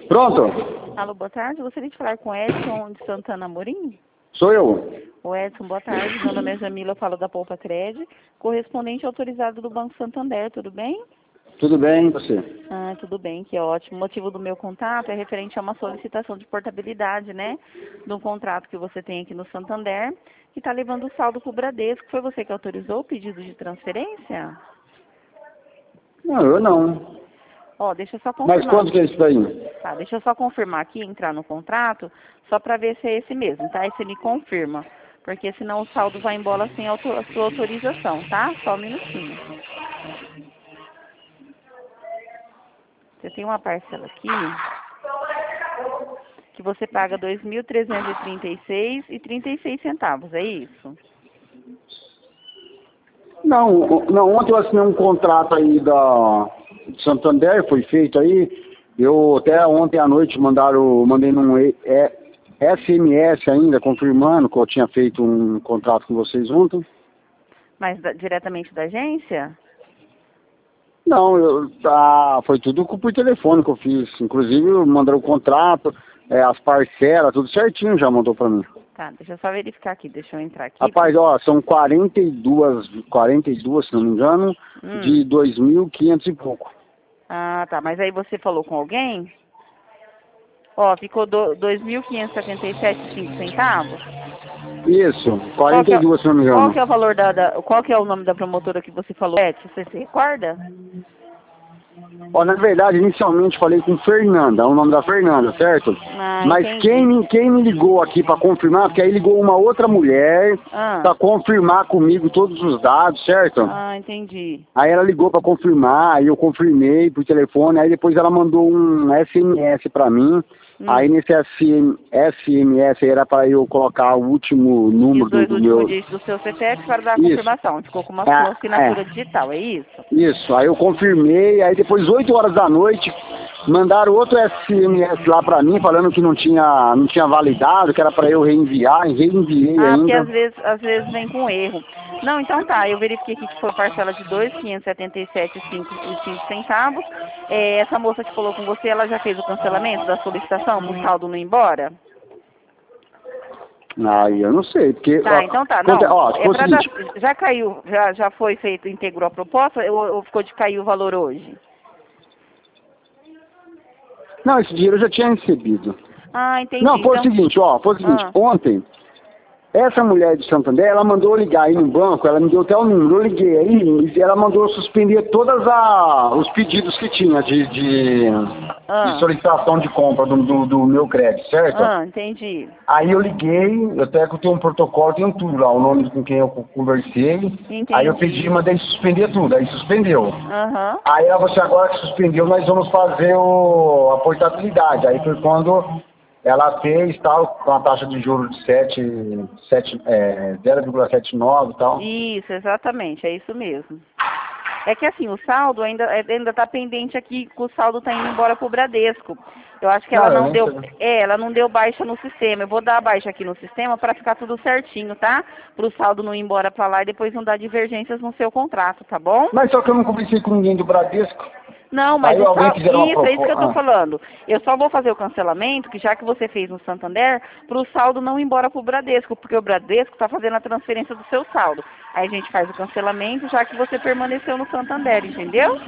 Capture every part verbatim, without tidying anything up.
Pronto? Alô, boa tarde. Gostaria de falar com o Edson de Santana Amorim? Sou eu. O Edson, boa tarde. Meu nome é Jamila, eu falo da Poupa Cred, correspondente autorizado do Banco Santander, tudo bem? Tudo bem, e você? Ah, tudo bem, que ótimo. O motivo do meu contato é referente a uma solicitação de portabilidade, né? De um contrato que você tem aqui no Santander, que está levando o saldo para o Bradesco. Foi você que autorizou o pedido de transferência? Não, eu não. Ó, deixa eu só confirmar. Mas quanto que é isso daí? Tá, deixa eu só confirmar aqui, entrar no contrato, só para ver se é esse mesmo, tá? E você me confirma, porque senão o saldo vai embora sem auto- a sua autorização, tá? Só um minutinho. Você tem uma parcela aqui que você paga dois mil trezentos e trinta e seis reais e trinta e seis centavos, é isso? Não, não, ontem eu assinei um contrato aí da de Santander, foi feito aí. Eu até ontem à noite mandaram, mandei num E- E- S M S ainda, confirmando que eu tinha feito um contrato com vocês ontem. Mas da- diretamente da agência? Não, eu, tá, foi tudo por telefone que eu fiz. Inclusive mandaram o contrato, é, as parcelas, tudo certinho já mandou pra mim. Tá, deixa eu só verificar aqui, deixa eu entrar aqui. Rapaz, ó, são quarenta e duas, quarenta e duas, se não me engano, Hum. de dois mil e quinhentos e pouco. Ah, tá, mas aí você falou com alguém? Ó, ficou do- dois mil quinhentos e setenta e sete reais e cinco centavos? Isso, Qual que quarenta é, e duas, se não me qual engano. que é o valor da, da- qual que é o nome da promotora que você falou? É, você se recorda? Ó, na verdade, inicialmente falei com Fernanda, é o nome da Fernanda, certo? Ah, Mas entendi. quem me, quem me ligou aqui pra confirmar, porque aí ligou uma outra mulher Ah, pra confirmar comigo todos os dados, certo? ah, entendi. Aí ela ligou pra confirmar, aí eu confirmei por telefone, aí depois ela mandou um S M S pra mim. Hum. Aí nesse S M S aí era para eu colocar o último E número os do, dois do últimos meu... dígitos do seu C P F para dar a Isso. confirmação. Ficou com uma É, sua assinatura é. digital, é isso? Isso, aí eu confirmei, aí depois oito horas da noite mandaram outro S M S lá pra mim falando que não tinha, não tinha validado, que era para eu reenviar, e reenviei Ah, porque ainda. às vezes, às vezes vem com erro. Não, então tá, eu verifiquei aqui que foi parcela de dois mil quinhentos e setenta e sete reais e cinco centavos. É, essa moça que falou com você, ela já fez o cancelamento da solicitação para o saldo não ir embora? Aí eu não sei, porque... Tá, ó, então tá, conta- não, ó, é foi o pra dar, seguinte, já caiu, já, já foi feito, integrou a proposta ou, ou ficou de cair o valor hoje? não, esse dinheiro eu já tinha recebido. Ah, entendi, Não, foi então... o seguinte, ó, foi o seguinte, Ah, ontem, essa mulher de Santander, ela mandou eu ligar aí no banco, ela me deu até o número, eu liguei aí, e ela mandou eu suspender todos os pedidos que tinha de, de, ah, de solicitação de compra do, do, do meu crédito, certo? ah, entendi. Aí eu liguei, eu até que eu tenho um protocolo, tenho tudo lá, o nome com quem eu conversei, Entendi. aí eu pedi, mandei suspender tudo, aí suspendeu. Aham. Aí ela falou assim, agora que suspendeu, nós vamos fazer o, a portabilidade. Aí foi quando ela fez tal, com a taxa de juros de sete, sete, é, zero vírgula setenta e nove e tal. Isso, exatamente, é isso mesmo. É que assim, o saldo ainda é, ainda está pendente aqui, que o saldo está indo embora pro Bradesco. Eu acho que ela Não, eu não nem deu, sei. é, ela não deu baixa no sistema. Eu vou dar a baixa aqui no sistema para ficar tudo certinho, tá? Para o saldo não ir embora para lá e depois não dar divergências no seu contrato, tá bom? Mas só que eu não conversei com ninguém do Bradesco. Não, mas Aí o alguém saldo, fizeram uma isso, é isso que eu tô proposta. falando. Eu só vou fazer o cancelamento, que já que você fez no Santander, para o saldo não ir embora pro Bradesco, porque o Bradesco está fazendo a transferência do seu saldo. Aí a gente faz o cancelamento, já que você permaneceu no Santander, entendeu?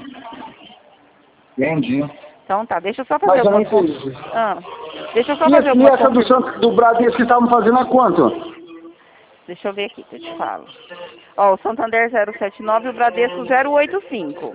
Entendi. Então tá, deixa eu só fazer Mas eu nem algumas... sei. con- Ah, deixa eu só E, fazer esse- e algumas essa do, confirmações. Santo- do Bradesco que estavam fazendo a quanto? Deixa eu ver aqui que eu te falo. Ó, o Santander zero sete nove e o Bradesco zero oito cinco.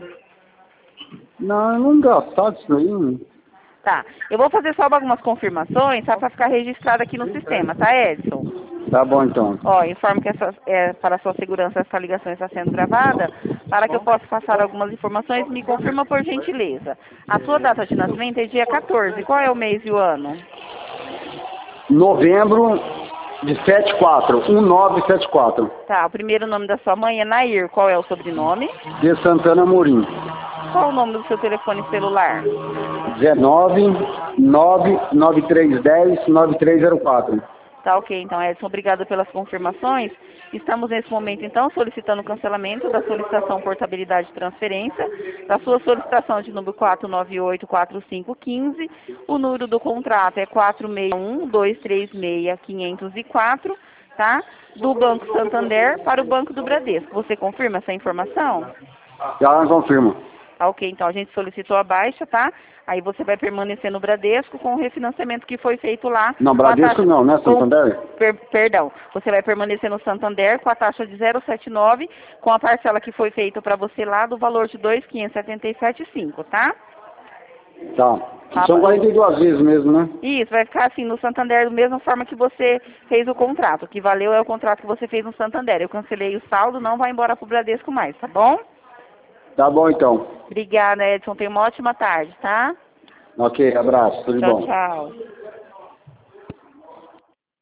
Não, eu não gastado isso aí. Tá, eu vou fazer só algumas confirmações, só para ficar registrado aqui no sistema, tá, Edson? Tá bom então. Ó, informo que essa, é, para sua segurança essa ligação está sendo gravada, para que eu possa passar algumas informações, me confirma por gentileza. A sua data de nascimento é dia quatorze, qual é o mês e o ano? Novembro de setenta e quatro, um nove sete quatro. Tá, o primeiro nome da sua mãe é Nair, qual é o sobrenome? De Santana Amorim. Qual o nome do seu telefone celular? dezenove, nove, nove três um zero, nove três zero quatro. Tá ok, então, Edson, obrigada pelas confirmações. Estamos nesse momento, então, solicitando o cancelamento da solicitação portabilidade de transferência, da sua solicitação de número quatro nove oito quatro cinco um cinco, o número do contrato é quatro seis um, dois três seis, cinco zero quatro, tá? Do Banco Santander para o Banco do Bradesco. Você confirma essa informação? Já confirmo. Tá ok, então a gente solicitou a baixa, tá? Aí você vai permanecer no Bradesco com o refinanciamento que foi feito lá. Não, Bradesco taxa, não, né, Santander? Com, per, perdão, você vai permanecer no Santander com a taxa de zero vírgula setenta e nove, com a parcela que foi feita para você lá do valor de dois mil quinhentos e setenta e sete vírgula cinco, tá? Tá. Tá, São quarenta e duas vezes mesmo, né? Isso, vai ficar assim no Santander da mesma forma que você fez o contrato. O que valeu é o contrato que você fez no Santander. Eu cancelei o saldo, não vai embora pro Bradesco mais, tá bom? Tá bom, então. Obrigada, Edson. Tenha uma ótima tarde, tá? Ok, abraço, tudo Tchau, bom. tchau.